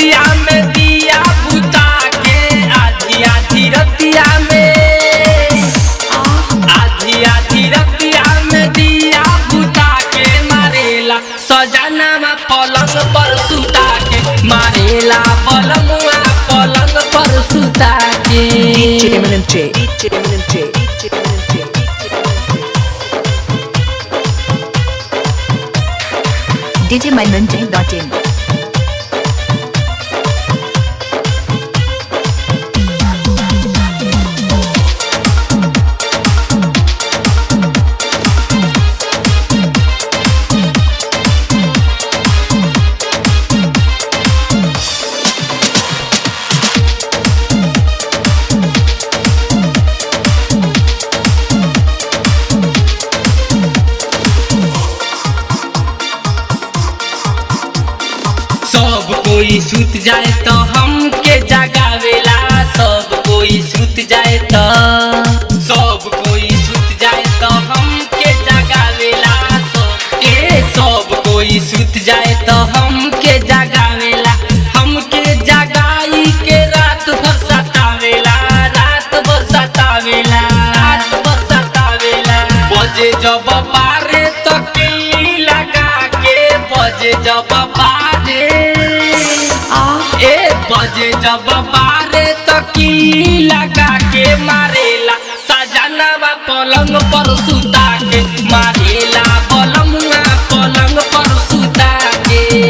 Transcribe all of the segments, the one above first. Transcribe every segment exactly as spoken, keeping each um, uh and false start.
रतिया में दिया बुता के आधी आधी रतिया में आधी आधी रतिया में दिया बुता के मारेला सजनावा पलंग पर सुता के मारेला बलमुआ पलंग पर सुता के D J Eminem J D J Eminem J D J Eminem J D J Manoj dot in सब कोई सुत जाए तो हमके जगावेला सब कोई सुत जाए तो सब कोई सुत जाए तो हमके जगावेला सब ए सब कोई सुत जाए तो हमके जगावेला हमके जगाई के रात भर सतावेला रात भर सतावेला रात भर सतावेला बजे जब बारे तो किल्ली लगा के बजे जब बारे ए बजे जब बारे तो की लगा के मारेला सजनावा पलंग पर सुता के मारेला बलमुआ पलंग पर सुता के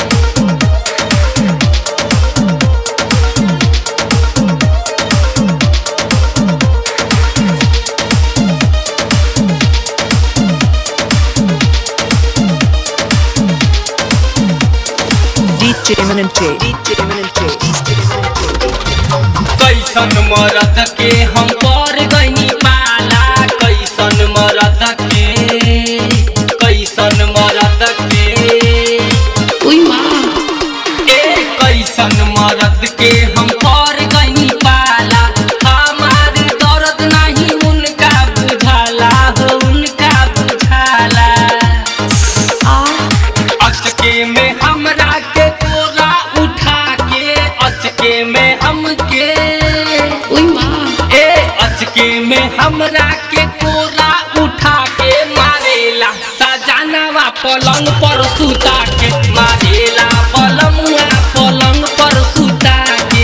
D J Eminem J D J Eminem J D J Eminem J कैसन मरद के हम पर गई पाला कैसन मरद के कैसन मरद के उई माँ ए कैसन मरद के हम पर गई पाला हमारे दर्द नहीं उनका बुझाला हो उनका बुझाला अचके में हमरा के कोरा उठा के अचके में हमके ए अचके में हमरा के कोरा उठा के मारेला सजनावा पलंग पर सुता के मारेला बलमुआ पलंग पर सुता के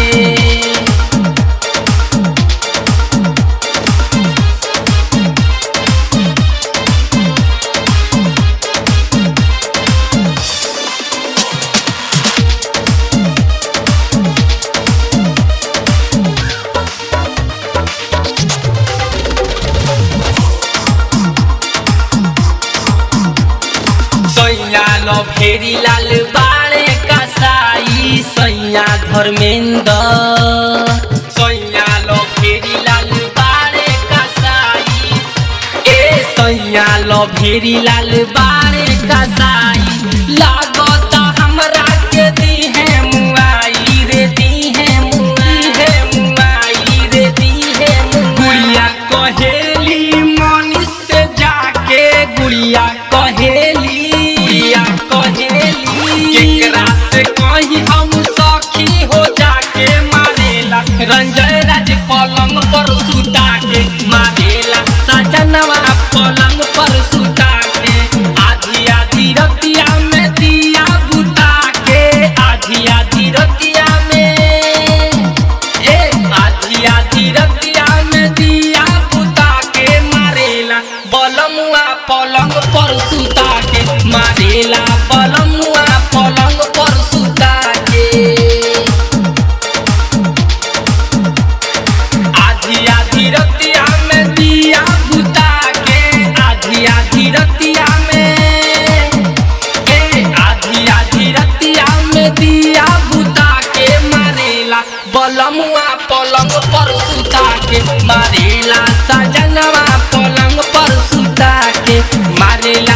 सैया लो फेरी लाल बाड़े कसाई सैया धर्मेंद्र सैया लो फेरी लाल बाड़े कसाई ए सैया लो फेरी लाल बाड़े कसाई लागत हमरा के दी है मुआई रे दी है मुआई है मुआई रे दी है गुड़िया कहेली मनीष से जाके गुड़िया कहेली केकरा से कहीं हम सखी हो जाके मारेला रंजय राज पलंग पर सुता के मारेला सजनवा पलंग पर सुता के आधी आधी रतिया में दिया बुता के आधी आधी रतिया में ए आधी आधी रतिया में दिया बुता के मारेला बलमुआ पलंग पर सुता के मारेला बलमुआ पलंग पर सुता के आधी आधी रतिया में दिया बुता के आधी आधी रतिया में ए आधी आधी रतिया में दिया बुता के मारेला बलमुआ पलंग पर सुता के मारेला सजनवा पलंग पर सुता के मारेला